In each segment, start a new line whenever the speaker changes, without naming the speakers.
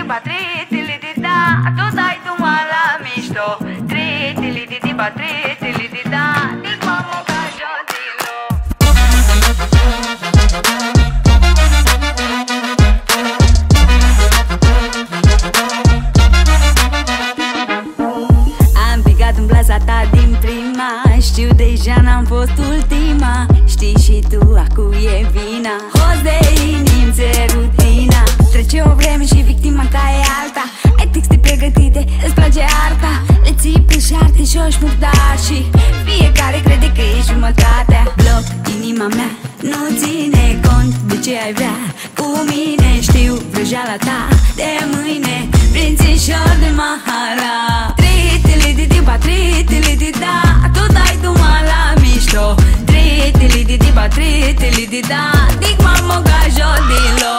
ba tritili di da, tu dai tu mala misto. Tritili di ba tritili di da, di mamma cajo dilo. Am picat în plaza ta din prima, știu deja n-am fost ultima. Știi și tu, acu e vina. Host de inimi, ți rutina. Trece o vreme și victima ta e alta. Ai texte pregătite, îți place arta. Le ții pe șarte, joci murdar și fiecare crede că e jumătatea. Bloc, inima mea nu ține cont de ce ai vrea cu mine. Știu vrăjeala ta de mâine, prințișor de Mahala. Tritili di ba tritili di da, tu dai tu mala mișto. Tritili di ba tritili di da, dic mammo gajo dilo.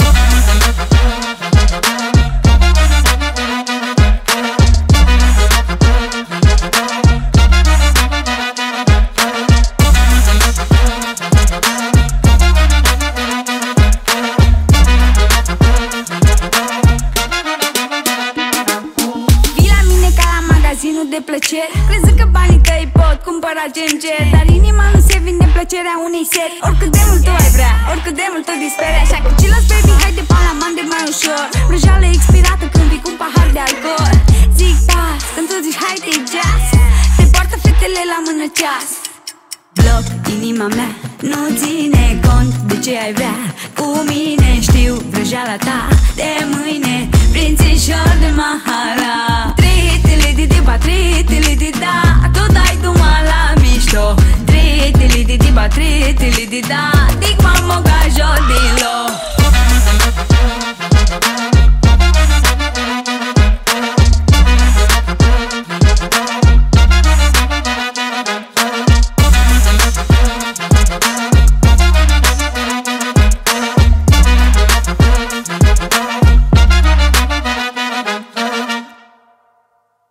De plăcere, crezând că banii tăi pot cumpăra ce-mi. Dar inima nu se vinde plăcerea unei seri. Oricât de mult tu ai vrea, oricât de mult tu disperi. Așa că chillax baby, hai de palaman de mai ușor. Vrăjeală expirată când vii cu un pahar de alcool. Zic pas, când tu zici hai de jazz, te poartă fetele la mână ceas. Bloc, inima mea nu ține cont de ce ai vrea cu mine. Știu vrăjeala ta de mâine, prințișor de Mahala. Tritili di ba tritili di da, tu dai tu mala mișto. Tritili di ba tritili di da.